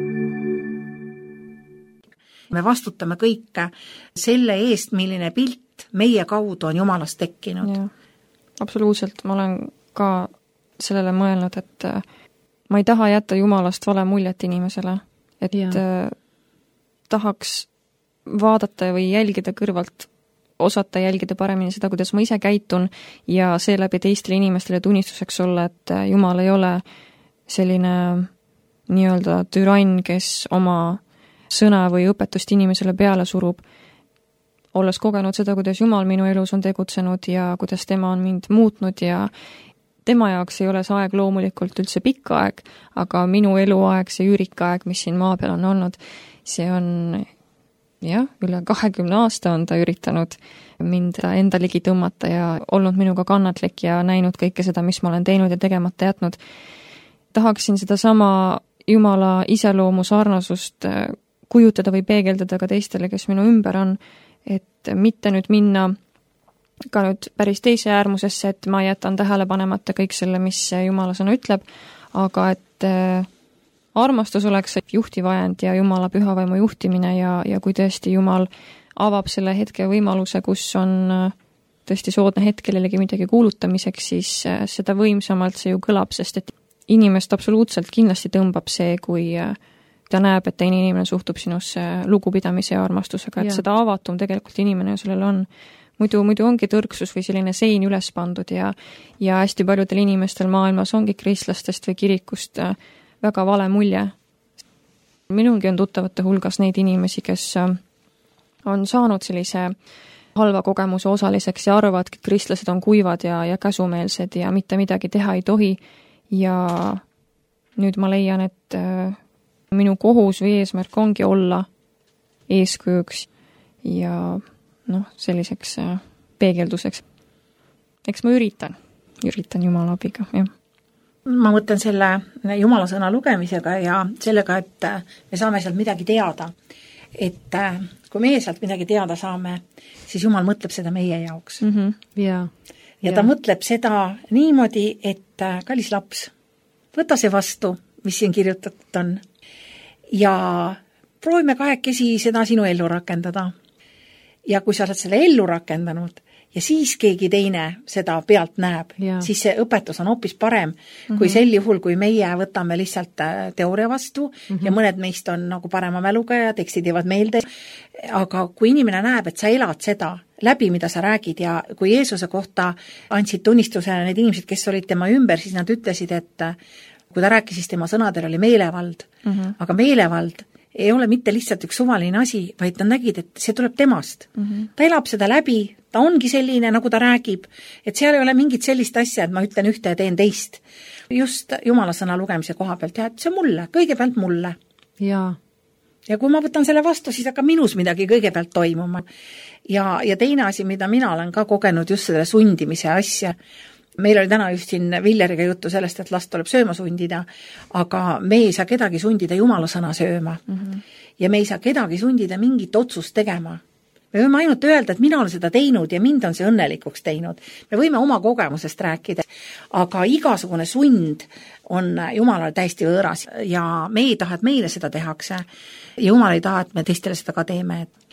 Me vastutame kõik selle eest, milline pilt meie kaudu on Jumalast tekkinud. Ja, absoluutselt, ma olen ka sellele mõelnud, et ma ei taha jätta Jumalast vale muljet inimesele, et ja. tahaks vaadata või jälgida kõrvalt, osata jälgida paremini seda, kuidas ma ise käitun ja seeläbi teistele inimestele tunnistuseks olla, et Jumal ei ole selline nii-öelda türann, kes oma sõna või õpetust inimesele peale surub, olles kogenud seda, kuidas Jumal minu elus on tegutsenud ja kuidas tema on mind muutnud ja tema jaoks ei ole see aeg loomulikult üldse pikk aeg, aga minu eluaeg, see üürikaeg, mis siin maa peal on olnud, see on jah, üle kahekümne aasta on ta üritanud mind enda ligi tõmmata ja olnud minuga kannatlik ja näinud kõike seda, mis ma olen teinud ja tegemata jätnud. Tahaksin seda sama Jumala iseloomu sarnasust kujutada või peegeldada ka teistele, kes minu ümber on, et mitte nüüd minna ka nüüd päris teise äärmusesse, et ma jätan tähele panemata kõik selle, mis Jumala sõna ütleb, aga et armastus oleks juhtiv ajend ja Jumala pühavaimu juhtimine ja, ja kui tõesti Jumal avab selle hetke võimaluse, kus on tõesti soodne hetk kellelegi midagi kuulutamiseks, siis seda võimsamalt see ju kõlab, sest et inimest absoluutselt kindlasti tõmbab see, kui ta näeb, et teine inimene suhtub sinusse lugupidamise ja armastusega, et ja. Seda avatum tegelikult inimene sellel on. Muidu, muidu ongi tõrksus või selline sein üles pandud ja, ja hästi paljudel inimestel maailmas ongi kristlastest või kirikust väga vale mulje. Minulgi on tuttavate hulgas neid inimesi, kes on saanud sellise halva kogemuse osaliseks ja arvavad, et kristlased on kuivad ja, ja käsumeelsed ja mitte midagi teha ei tohi. Ja nüüd ma leian, et minu kohus või eesmärk ongi olla eeskujuks ja noh, selliseks peegelduseks. Eks ma üritan, üritan Jumala abiga, jah. Ma mõtlen selle Jumala sõna lugemisega ja sellega, et me saame sealt midagi teada. Et kui meie sealt midagi teada saame, siis Jumal mõtleb seda meie jaoks. Mm-hmm. Ja. Ja ta ja. mõtleb seda niimoodi, et kallis laps, võta see vastu, mis siin kirjutatud on. Ja proovime kahekesi seda sinu ellu rakendada. Ja kui sa oled selle ellu rakendanud ja siis keegi teine seda pealt näeb, ja. Siis see õpetus on hoopis parem mm-hmm. kui sel juhul, kui meie võtame lihtsalt teooria vastu mm-hmm. ja mõned meist on nagu parema mäluga ja tekstid jäävad meelde. Aga kui inimene näeb, et sa elad seda läbi, mida sa räägid ja kui Jeesuse kohta andsid tunnistusele need inimesed, kes olid tema ümber, siis nad ütlesid, et kui ta rääkis, siis tema sõnadel oli meelevald, mm-hmm. aga meelevald ei ole mitte lihtsalt üks suvaline asi, vaid ta nägid, et see tuleb temast. Mm-hmm. Ta elab seda läbi, ta ongi selline, nagu ta räägib, et seal ei ole mingit sellist asja, et ma ütlen ühte ja teen teist. Just Jumala sõna lugemise koha pealt, ja et see mulle, kõigepealt mulle. Ja. Ja kui ma võtan selle vastu, siis hakkab minus midagi kõigepealt toimuma. Ja, ja teine asi, mida mina olen ka kogenud just selle sundimise asja, meil oli täna just siin Villeriga juttu sellest, et last tuleb sööma sundida, aga me ei saa kedagi sundida Jumala sõna sööma. Mm-hmm. Ja me ei saa kedagi sundida mingit otsust tegema. Me võime ainult öelda, et mina olen seda teinud ja mind on see õnnelikuks teinud. Me võime oma kogemusest rääkida, aga igasugune sund on Jumalale täiesti võõras ja me ei taha, et meile seda tehakse. Ja Jumal ei taha, et me teistele seda ka teeme.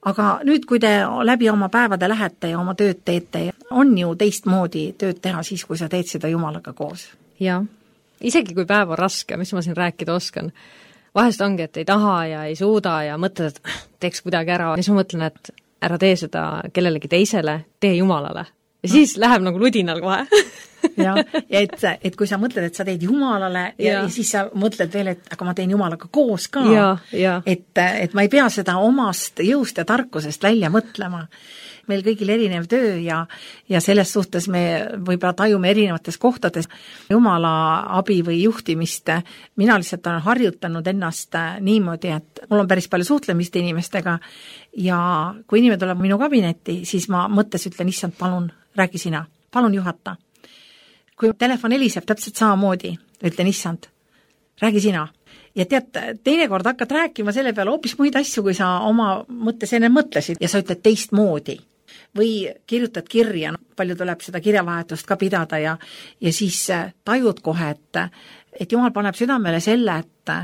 aga nüüd, kui te läbi oma päevade lähete ja oma tööd teete, on ju teistmoodi tööd teha siis, kui sa teed seda Jumalaga koos. Jaa, isegi kui päev on raske, mis ma siin rääkida oskan, vahest ongi, et ei taha ja ei suuda ja mõtled, et teeks kuidagi ära, ja siis ma mõtlen, et ära tee seda kellelegi teisele, tee Jumalale. Ja siis läheb nagu ludinal kohe. ja, ja et, et kui sa mõtled, et sa teed Jumalale ja, ja. ja siis sa mõtled veel, et aga ma teen Jumalaga koos ka, ja, ja. Et, et ma ei pea seda omast jõust ja tarkusest välja mõtlema. Meil kõigil erinev töö ja, ja selles suhtes me võib-olla tajume erinevates kohtades Jumala abi või juhtimist. Mina lihtsalt olen harjutanud ennast niimoodi, et mul on päris palju suhtlemist inimestega ja kui inimene tuleb minu kabinetti, siis ma mõttes ütlen, issand, palun, räägi sina, palun juhata. Kui telefon heliseb täpselt samamoodi, ütlen, issand, räägi sina. Ja tead, teinekord hakkad rääkima selle peale hoopis muid asju, kui sa oma mõttes enne mõtlesid ja sa ütled teistmoodi. Või kirjutad kirja, palju tuleb seda kirjavahetust ka pidada ja, ja siis tajud kohe, et, et Jumal paneb südamele selle,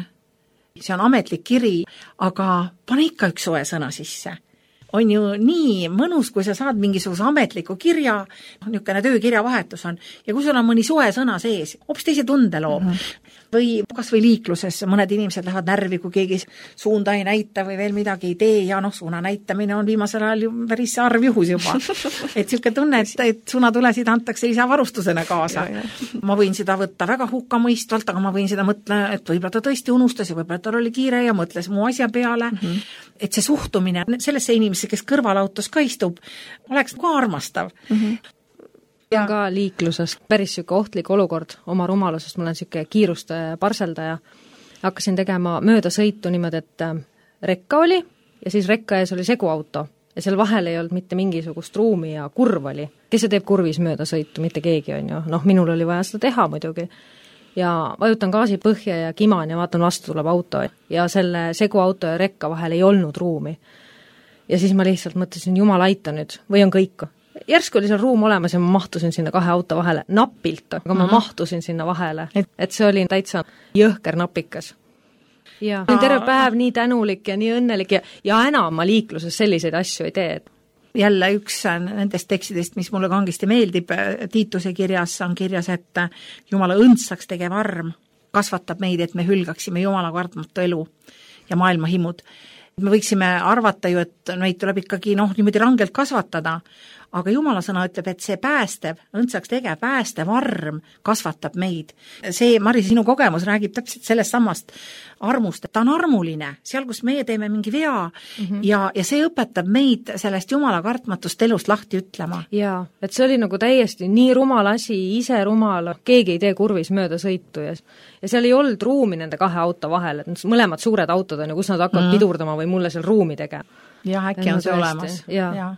et see on ametlik kiri, aga pane ikka üks soe sõna sisse. On ju nii mõnus, kui sa saad mingisuguse ametliku kirja, niisugune töökirjavahetus on, ja kui sul on mõni soe sõna sees, hoopis teise tunde loob. Mm -hmm. Või kas või liikluses, mõned inimesed lähevad närvi, kui keegi suunda ei näita või veel midagi ei tee ja noh, suuna näitamine on viimasel ajal ju päris arv juhus juba. Et niisugune tunne, et, et suunatulesid antakse lisavarustusena kaasa. Ja, ja. Ma võin seda võtta väga hukkamõistvalt, aga ma võin seda mõtle, et võib-olla ta tõesti unustas ja võib-olla tal oli kiire ja mõtles mu asja peale. Mm -hmm. Et see suhtumine sellesse inimesse, kes kõrvalautos ka istub, oleks ka armastav. Mm -hmm. Ja ka liikluses päris süke ohtlik olukord oma rumalusest, mul on süke kiirustaja ja parseldaja. Hakkasin tegema möödasõitu niimoodi, et rekka oli ja siis rekka ees oli seguauto ja seal vahel ei olnud mitte mingisugust ruumi ja kurv oli. Kes see teeb kurvis möödasõitu, mitte keegi on ju. Noh, minul oli vaja seda teha muidugi. Ja vajutan gaasi põhja ja kiman ja vaatan, vastu tuleb auto ja selle seguauto ja rekka vahel ei olnud ruumi. Ja siis ma lihtsalt mõtlesin, Jumal aita nüüd, või on kõik. Järsku oli seal ruum olemas ja ma mahtusin sinna kahe auto vahele, napilt, aga ma mahtusin sinna vahele. Et see oli täitsa jõhker napikas. Ja terve päev nii tänulik ja nii õnnelik ja, ja enam ma liikluses selliseid asju ei tee. Jälle üks nendest tekstidest, mis mulle kangesti meeldib, Tiituse kirjas on kirjas, et Jumala õndsaks tegev arm kasvatab meid, et me hülgaksime Jumala kartmatu elu ja maailma himud. Me võiksime arvata ju, et meid tuleb ikkagi noh, niimoodi rangelt kasvatada, aga Jumala sõna ütleb, et see päästev, õndsaks tegev, päästev arm kasvatab meid. See, Mari, sinu kogemus räägib täpselt sellest samast armust, et ta on armuline, seal, kus meie teeme mingi vea mm -hmm. ja, ja see õpetab meid sellest Jumala kartmatust elust lahti ütlema. Jaa, et see oli nagu täiesti nii rumal asi, ise rumal, keegi ei tee kurvis mööda sõitu ja, ja seal ei olnud ruumi nende kahe auto vahel, et mõlemad suured autod on ja kus nad hakkavad mm -hmm. pidurdama või mulle seal ruumi tegema. Jah, äkki ja on see tõesti olemas. Jaa ja.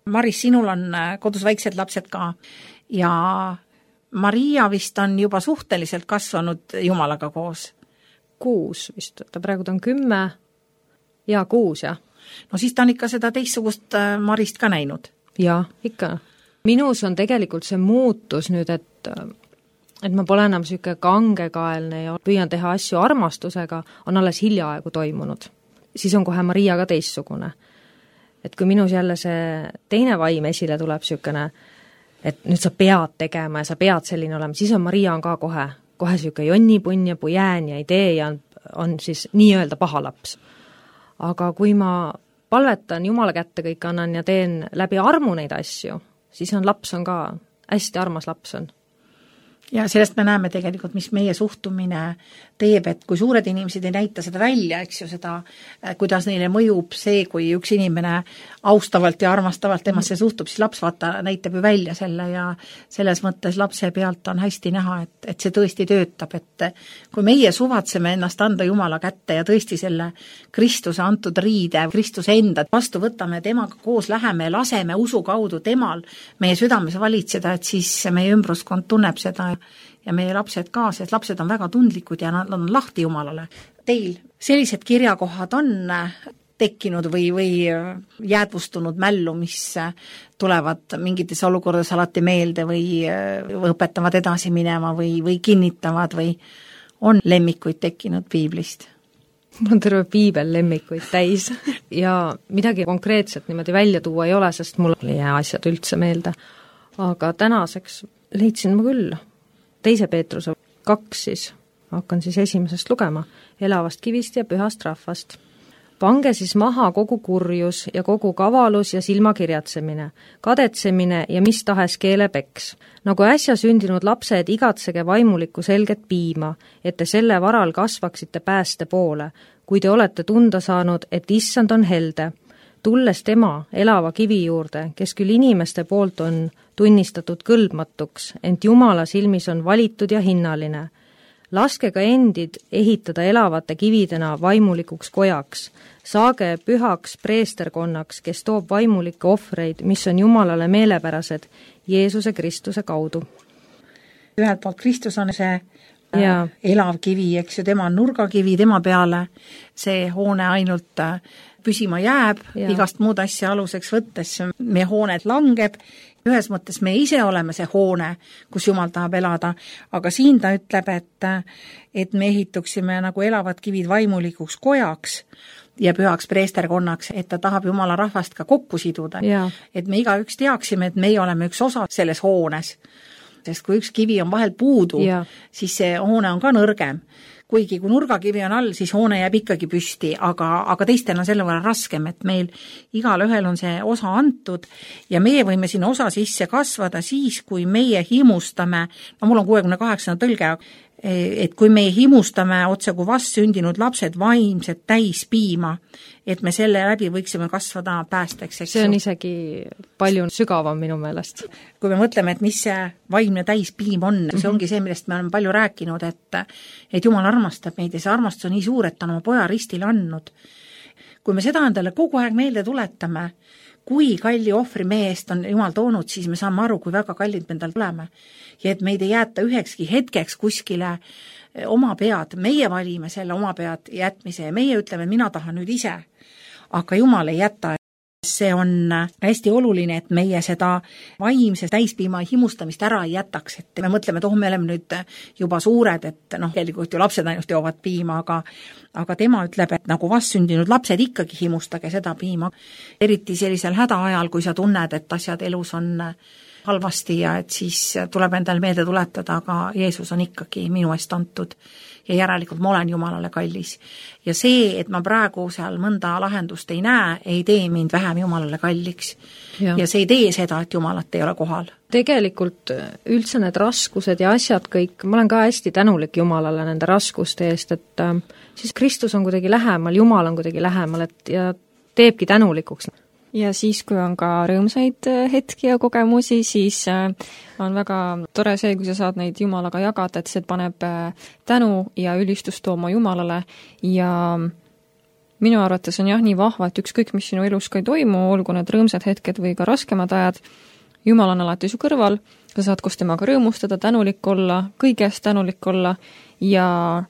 Maris, sinul on kodus väiksed lapsed ka ja Maria vist on juba suhteliselt kasvanud Jumalaga koos. Kuus vist, ta praegu ta on kümme ja kuus, jah. No siis ta on ikka seda teistsugust Marist ka näinud. Jaa, ikka. Minus on tegelikult see muutus nüüd, et, et ma pole enam selline kangekaelne ja püüan teha asju armastusega, on alles hiljaaegu toimunud. Siis on kohe Maria ka teistsugune. Et kui minus jälle see teine vaim esile tuleb selline, et nüüd sa pead tegema ja sa pead selline olema, siis on Maria on ka kohe, kohe selline jonnipun ja pujään ja idee ja on, on siis nii-öelda paha laps. Aga kui ma palvetan Jumala kätte kõik annan ja teen läbi armu neid asju, siis on laps on ka, hästi armas laps on. Ja sellest me näeme tegelikult, mis meie suhtumine teeb, et kui suured inimesed ei näita seda välja, eks ju, seda, kuidas neile mõjub see, kui üks inimene austavalt ja armastavalt temasse suhtub, siis laps vaata näitab ju välja selle ja selles mõttes lapse pealt on hästi näha, et, et see tõesti töötab, et kui meie suvatseme ennast anda Jumala kätte ja tõesti selle Kristuse antud riide, Kristuse enda vastu võtame, temaga koos läheme ja laseme usu kaudu temal meie südames valitseda, et siis meie ümbruskond tunneb seda ja meie lapsed ka, sest lapsed on väga tundlikud ja nad on lahti Jumalale. Teil sellised kirjakohad on tekkinud või, või jäädvustunud mällu, mis tulevad mingites olukordades alati meelde või õpetavad edasi minema või, või kinnitavad või on lemmikuid tekkinud piiblist? Mul on terve piibel lemmikuid täis ja midagi konkreetset niimoodi välja tuua ei ole, sest mul ei jää asjad üldse meelde. Aga tänaseks leidsin ma küll teise Peetruse kaks siis, hakkan siis esimesest lugema, elavast kivist ja pühast rahvast. Pange siis maha kogu kurjus ja kogu kavalus ja silmakirjatsemine, kadetsemine ja mis tahes keelepeks. Nagu äsja sündinud lapsed igatsege vaimulikku selget piima, et te selle varal kasvaksite pääste poole, kui te olete tunda saanud, et issand on helde. Tulles tema elava kivi juurde, kes küll inimeste poolt on tunnistatud kõlbmatuks, ent Jumala silmis on valitud ja hinnaline. Laske ka endid ehitada elavate kividena vaimulikuks kojaks. Saage pühaks preesterkonnaks, kes toob vaimulikke ohvreid, mis on Jumalale meelepärased Jeesuse Kristuse kaudu. Ühelt poolt Kristus on see ja. elav kivi, eks ju, tema on nurgakivi, tema peale see hoone ainult püsima jääb, ja. Igast muud asja aluseks võttes meie hoonet langeb, ühes mõttes me ise oleme see hoone, kus Jumal tahab elada, aga siin ta ütleb, et, et me ehituksime nagu elavad kivid vaimulikuks kojaks ja pühaks preesterkonnaks, et ta tahab Jumala rahvast ka kokku siduda. Ja. Et me igaüks teaksime, et meie oleme üks osa selles hoones, sest kui üks kivi on vahel puudu, ja. Siis see hoone on ka nõrgem. Kuigi kui nurgakivi on all, siis hoone jääb ikkagi püsti, aga, aga teistel on selle võrra raskem, et meil igal ühel on see osa antud ja meie võime sinna osa sisse kasvada siis, kui meie himustame, no mul on kuuekümne kaheksanda tõlge, et kui meie himustame otse kui vastsündinud lapsed vaimsed täis piima, et me selle läbi võiksime kasvada päästeks. See on isegi palju sügavam minu meelest. Kui me mõtleme, et mis see vaimne täis piim on, see ongi see, millest me oleme palju rääkinud, et, et Jumal armastab meid ja see armastus on nii suur, et ta on oma poja ristile andnud. Kui me seda endale kogu aeg meelde tuletame, kui kalli ohvri meie eest on Jumal toonud, siis me saame aru, kui väga kallid me endal tuleme. Ja et meid ei jäeta ühekski hetkeks kuskile oma pead, meie valime selle oma pead jätmise ja meie ütleme, et mina tahan nüüd ise, aga Jumal ei jäta. See on hästi oluline, et meie seda vaimse täispiima himustamist ära ei jätaks, et me mõtleme, et oh, me oleme nüüd juba suured, et noh, tegelikult ju lapsed ainult joovad piima, aga, aga tema ütleb, et nagu vastsündinud lapsed ikkagi himustage seda piima. Eriti sellisel hädaajal, kui sa tunned, et asjad elus on halvasti ja et siis tuleb endal meelde tuletada, aga Jeesus on ikkagi minu eest antud ja järelikult ma olen Jumalale kallis. Ja see, et ma praegu seal mõnda lahendust ei näe, ei tee mind vähem Jumalale kalliks. Ja, ja see ei tee seda, et Jumalat ei ole kohal. Tegelikult üldse need raskused ja asjad kõik, ma olen ka hästi tänulik Jumalale nende raskuste eest, et äh, siis Kristus on kuidagi lähemal, Jumal on kuidagi lähemal, et ja teebki tänulikuks. Ja siis, kui on ka rõõmsaid hetki ja kogemusi, siis on väga tore see, kui sa saad neid Jumalaga jagada, et see paneb tänu ja ülistust tooma Jumalale ja minu arvates on jah nii vahva, et ükskõik, mis sinu elus ka ei toimu, olgu need rõõmsad hetked või ka raskemad ajad, Jumal on alati su kõrval, sa saad koos temaga rõõmustada, tänulik olla, kõigest tänulik olla ja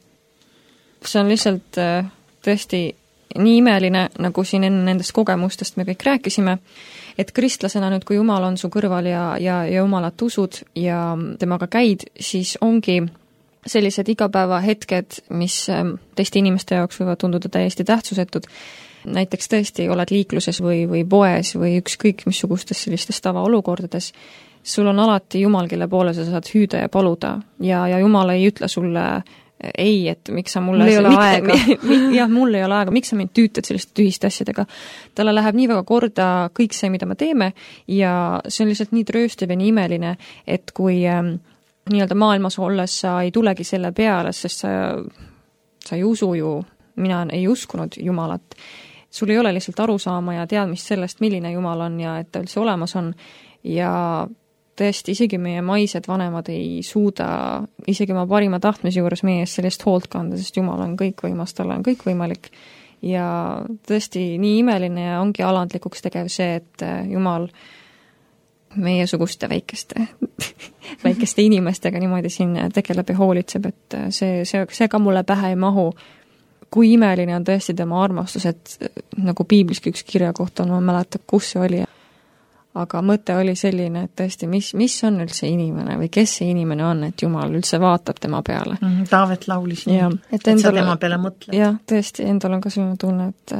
see on lihtsalt tõesti nii imeline, nagu siin enne nendest kogemustest me kõik rääkisime, et kristlasena nüüd, kui Jumal on su kõrval ja, ja, ja Jumalat usud ja temaga käid, siis ongi sellised igapäevahetked, mis teiste inimeste jaoks võivad tunduda täiesti tähtsusetud. Näiteks tõesti oled liikluses või, või poes või ükskõik missugustes sellistes tavaolukordades, sul on alati Jumal, kelle poole sa saad hüüda ja paluda ja, ja Jumal ei ütle sulle ei, et miks sa mulle... Mul ei ole miks, aega. jah, mul ei ole aega, miks sa mind tüütad selliste tühiste asjadega. Talle läheb nii väga korda kõik see, mida me teeme ja see on lihtsalt nii trööstav ja nii imeline, et kui ähm, nii-öelda maailmas olles sa ei tulegi selle peale, sest sa, sa ei usu ju, mina ei uskunud Jumalat. Sul ei ole lihtsalt arusaama ja teadmist sellest, milline Jumal on ja et ta üldse olemas on ja tõesti, isegi meie maised vanemad ei suuda isegi oma parima tahtmise juures meie eest sellist hoolt kanda, sest Jumal on kõikvõimas, tal on kõik võimalik ja tõesti nii imeline ja ongi alandlikuks tegev see, et Jumal meiesuguste väikeste, väikeste inimestega niimoodi siin tegeleb ja hoolitseb, et see, see, see ka mulle pähe ei mahu. Kui imeline on tõesti tema armastus, et nagu piibliski üks kirja kohta on, ma mäletan, kus see oli. Aga mõte oli selline, et tõesti, mis, mis on üldse inimene või kes see inimene on, et Jumal üldse vaatab tema peale. Mm, Taavet laulis nii, ja, et, et endal, sa tema peale mõtled. Jah, tõesti, endal on ka selline tunne, et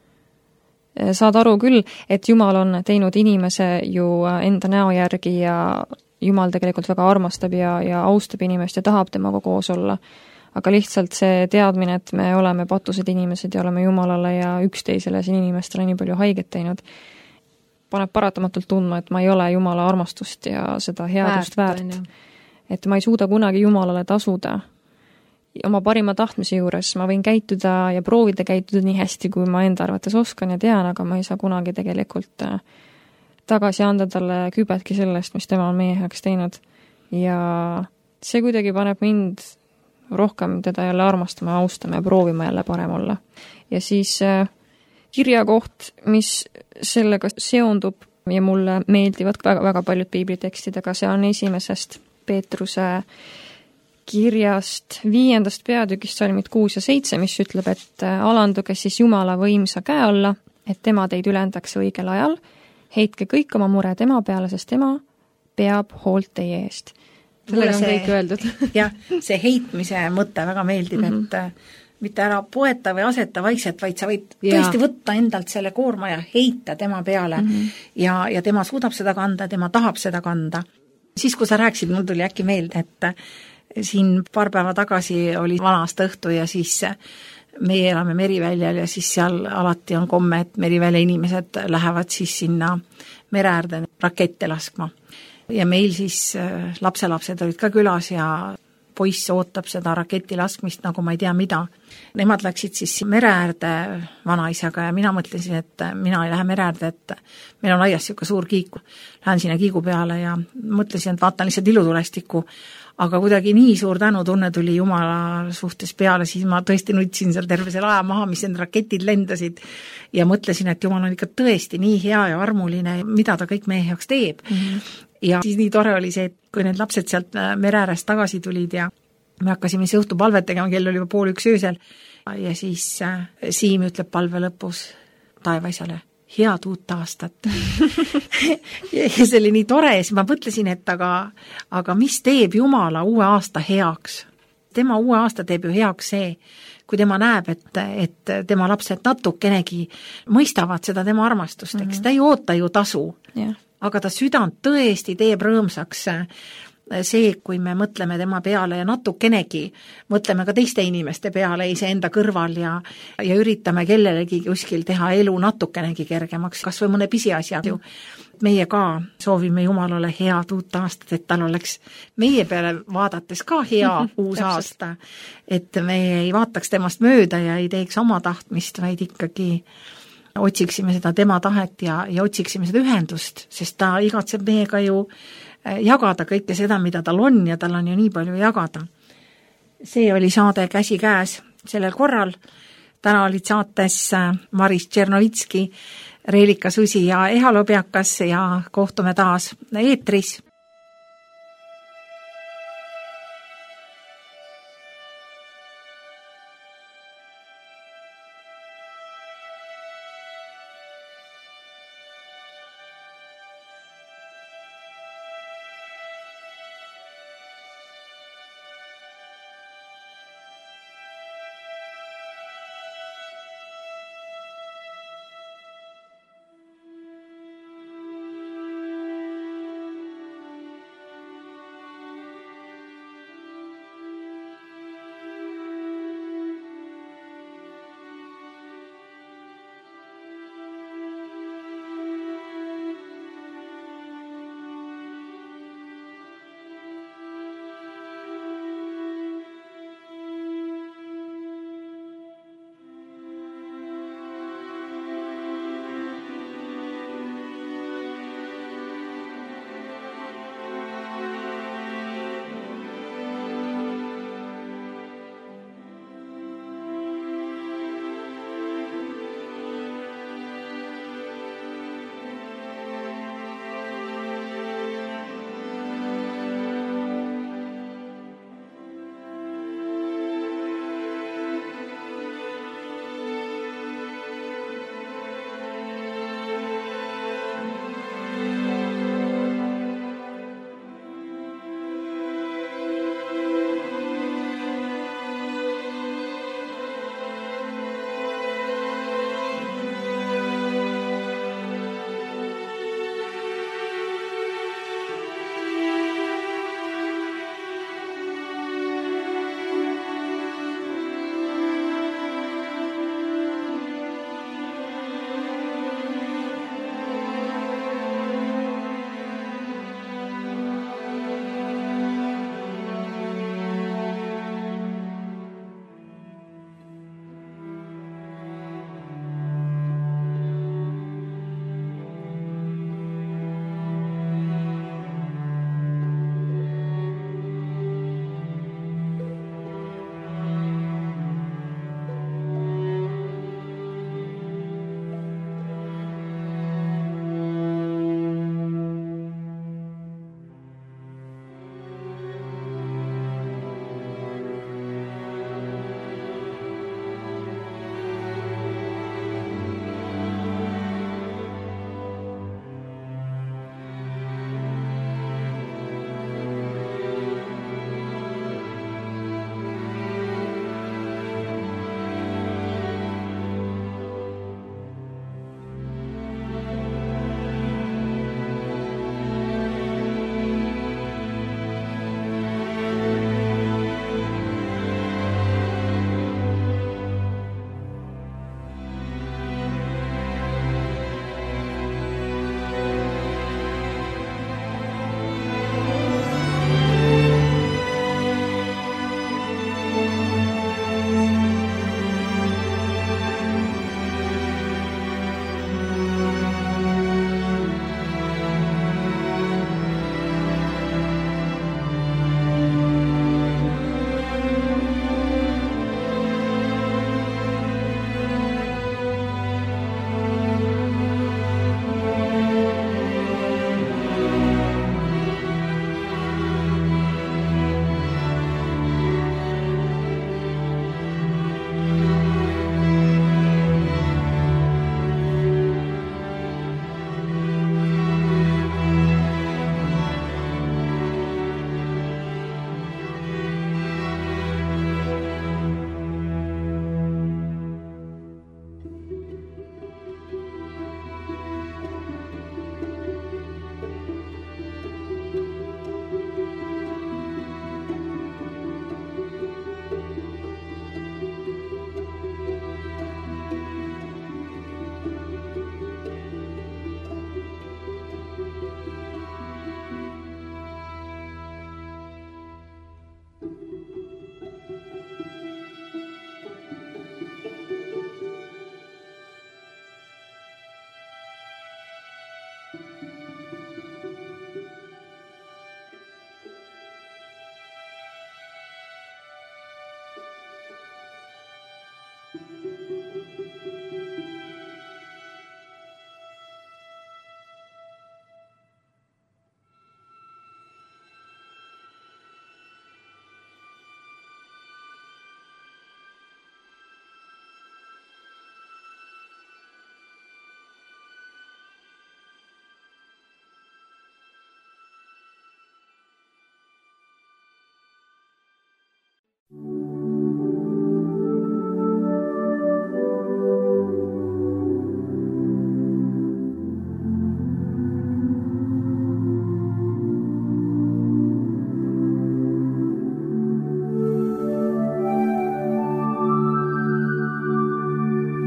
saad aru küll, et Jumal on teinud inimese ju enda näo järgi ja Jumal tegelikult väga armastab ja, ja austab inimest ja tahab temaga koos olla. Aga lihtsalt see teadmine, et me oleme patused inimesed ja oleme Jumalale ja üksteisele siin inimestele nii palju haiget teinud, paneb paratamatult tundma, et ma ei ole Jumala armastust ja seda headust väärt. väärt. Et ma ei suuda kunagi Jumalale tasuda. Oma parima tahtmise juures ma võin käituda ja proovida käituda nii hästi, kui ma enda arvates oskan ja tean, aga ma ei saa kunagi tegelikult tagasi anda talle kübetki sellest, mis tema on meie heaks teinud. Ja see kuidagi paneb mind rohkem teda jälle armastama, austama ja proovima jälle parem olla. Ja siis kirjakoht, mis sellega seondub ja mulle meeldivad väga, väga paljud piiblitekstidega, see on esimesest Peetruse kirjast viiendast peatükist salmid kuus ja seitse, mis ütleb, et alanduge siis Jumala võimsa käe alla, et tema teid ülendaks õigel ajal, heitke kõik oma mure tema peale, sest tema peab hoolt teie eest. Sellega on kõik öeldud. jah, see heitmise mõte väga meeldib, mm -hmm. et mitte ära poeta või aseta vaikselt, vaid sa võid ja. tõesti võtta endalt selle koorma ja heita tema peale mm -hmm. ja, ja tema suudab seda kanda, tema tahab seda kanda. Siis, kui sa rääkisid, mul tuli äkki meelde, et siin paar päeva tagasi oli vana-aasta õhtu ja siis meie elame Meriväljal ja siis seal alati on komme, et Merivälja inimesed lähevad siis sinna mereäärde rakette laskma. Ja meil siis lapselapsed olid ka külas ja poiss ootab seda raketi laskmist, nagu ma ei tea mida. Nemad läksid siis mereäärde vanaisaga ja mina mõtlesin, et mina ei lähe mereäärde, et meil on aias siuke suur kiik. Lähen sinna kiigu peale ja mõtlesin, et vaatan lihtsalt ilutulestikku, aga kuidagi nii suur tänutunne tuli Jumala suhtes peale, siis ma tõesti nutsin seal terve selle aja maha, mis need raketid lendasid ja mõtlesin, et Jumal on ikka tõesti nii hea ja armuline, mida ta kõik meie heaks teeb. Mm -hmm. Ja siis nii tore oli see, et kui need lapsed sealt mereäärest tagasi tulid ja me hakkasime see õhtu palvet tegema, kell oli juba pool üks öösel ja siis Siim ütleb palve lõpus taevaisale, head uut aastat. ja see oli nii tore ja siis ma mõtlesin, et aga, aga mis teeb Jumala uue aasta heaks? Tema uue aasta teeb ju heaks see, kui tema näeb, et, et tema lapsed natukenegi mõistavad seda tema armastust, eks mm -hmm. ta ei oota ju tasu. Yeah. Aga ta südant tõesti teeb rõõmsaks see, kui me mõtleme tema peale ja natukenegi mõtleme ka teiste inimeste peale iseenda kõrval ja, ja üritame kellelegi kuskil teha elu natukenegi kergemaks, kas või mõne pisiasja ju. Meie ka soovime Jumalale head uut aastat, et tal oleks meie peale vaadates ka hea uus aasta, et me ei vaataks temast mööda ja ei teeks oma tahtmist, vaid ikkagi otsiksime seda tema tahet ja, ja otsiksime seda ühendust, sest ta igatseb meiega ju jagada kõike seda, mida tal on ja tal on ju nii palju jagada. See oli saade Käsi käes sellel korral. täna olid saates Maris Tšernovitski, Reelika Susi ja Eha Lobjakas ja kohtume taas eetris.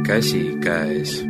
käsikäes.